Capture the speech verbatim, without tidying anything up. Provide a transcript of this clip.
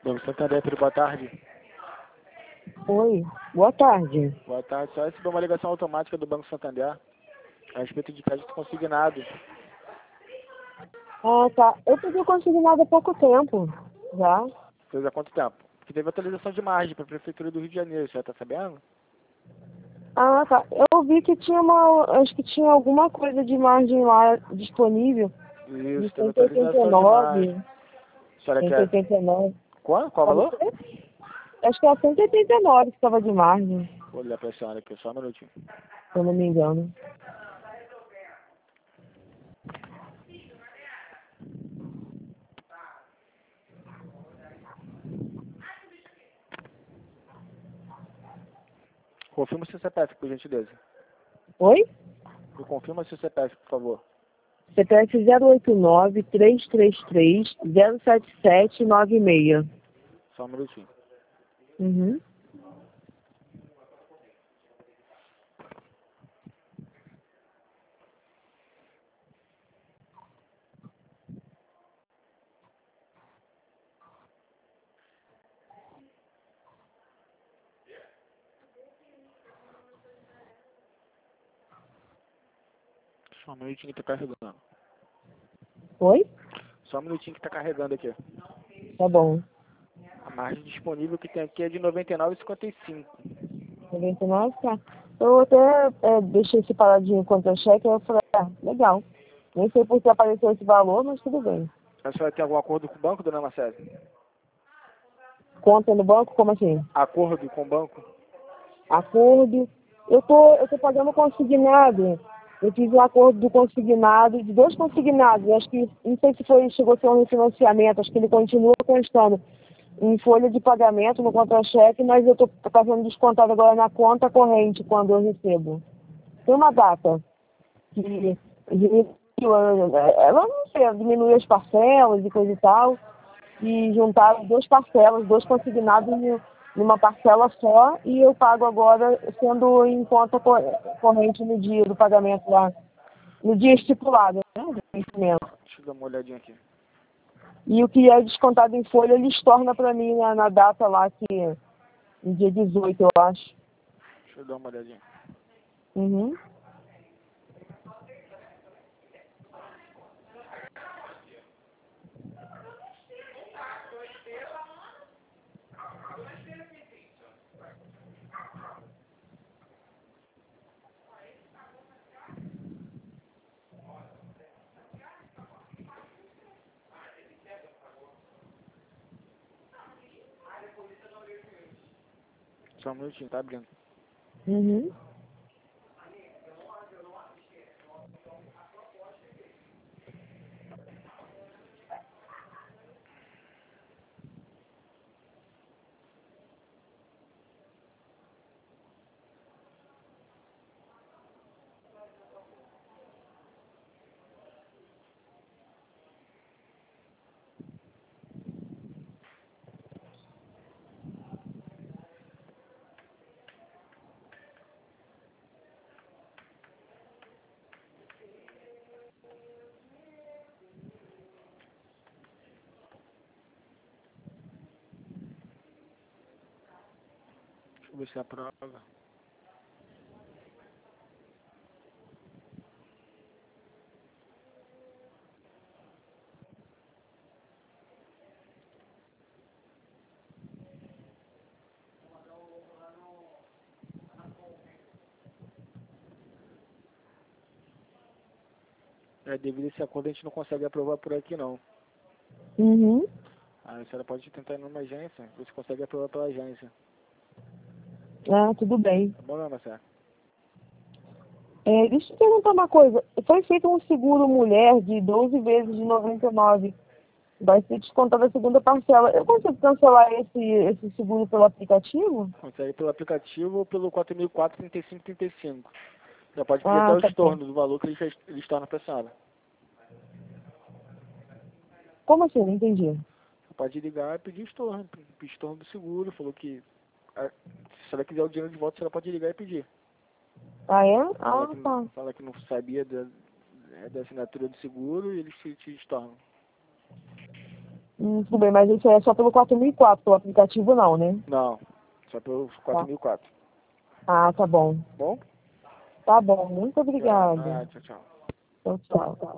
Banco Santander, Pedro, boa tarde. Oi, boa tarde. Boa tarde. Só recebeu uma ligação automática do Banco Santander a respeito de crédito consignado. Ah, tá. Eu pedi consignado há pouco tempo, já. Fez há quanto tempo? Porque teve atualização de margem para a Prefeitura do Rio de Janeiro, você já está sabendo? Ah, tá. Eu vi que tinha uma, acho que tinha alguma coisa de margem lá disponível. De Isso, teve cento e oitenta e atualização de margem. nove. A senhora cento e quer... oitenta e nove. Qual? Qual Pode valor? ser? Acho que é cento e oitenta e nove que estava de margem, Vou olhar para a senhora aqui, só um minutinho. se eu não me engano. Confirma o seu C P F, por gentileza. Oi? Me confirma seu C P F, por favor. C P F zero oito nove, três três três, zero sete sete nove seis. Só um minutinho. Uhum. Só um minutinho que está carregando. Oi? Só um minutinho que está carregando aqui. Tá bom. A margem disponível que tem aqui é de noventa e nove vírgula cinquenta e cinco. noventa e nove, tá. Eu até é, deixei separadinho contra cheque, aí eu falei, ah, legal. Nem sei por que apareceu esse valor, mas tudo bem. A senhora tem algum acordo com o banco, dona Marcela? Conta no banco, como assim? Acordo com o banco? Acordo. Eu tô, eu tô pagando consignado. Eu fiz um acordo do consignado, de dois consignados. Acho que, não sei se foi, chegou a ser um refinanciamento, acho que ele continua constando em folha de pagamento no contra-cheque, mas eu estou fazendo descontado agora na conta corrente quando eu recebo. Tem uma data que diminuiu, ela não sei, diminuiu as parcelas e coisa e tal, e juntaram duas parcelas, dois consignados em numa parcela só, e eu pago agora sendo em conta corrente no dia do pagamento lá, no dia estipulado, né, do vencimento. Deixa eu dar uma olhadinha aqui. E o que é descontado em folha, eles tornam para mim na, na data lá, que no dia dezoito, eu acho. Deixa eu dar uma olhadinha. Uhum. Só um minutinho, tá abrindo. Uhum. Deixa eu ver se é a prova. É, devido a esse acordo a gente não consegue aprovar por aqui não. Uhum. Aí a senhora pode tentar ir numa agência, ver se consegue aprovar pela agência. Ah, tudo bem. Tá bom, dona Marcela? É, deixa eu te perguntar uma coisa. Foi feito um seguro mulher de doze vezes de noventa e nove. Vai ser descontada a segunda parcela. Eu consigo cancelar esse, esse seguro pelo aplicativo? Consegue pelo aplicativo ou pelo quatro mil e quatro, trinta e cinco, trinta e cinco. Já pode pedir até Ah, o tá bom. estorno do valor que eles, eles tornam pra senhora. Como assim? Não entendi. Você pode ligar e pedir estorno, pedir estorno do seguro. Falou que a, se ela quiser o dinheiro de volta, você pode ligar e pedir. Ah, é? Fala Ah, que, tá. fala que não sabia da, é, da assinatura do seguro e eles te, te estornam. Hum, tudo bem, mas isso é só pelo quatro mil e quatro, pelo aplicativo não, né? Não, só pelo quatro mil e quatro. Ah, tá bom. Bom? Tá bom, muito Tchau. obrigada. Ah, tchau, tchau. Então, tchau.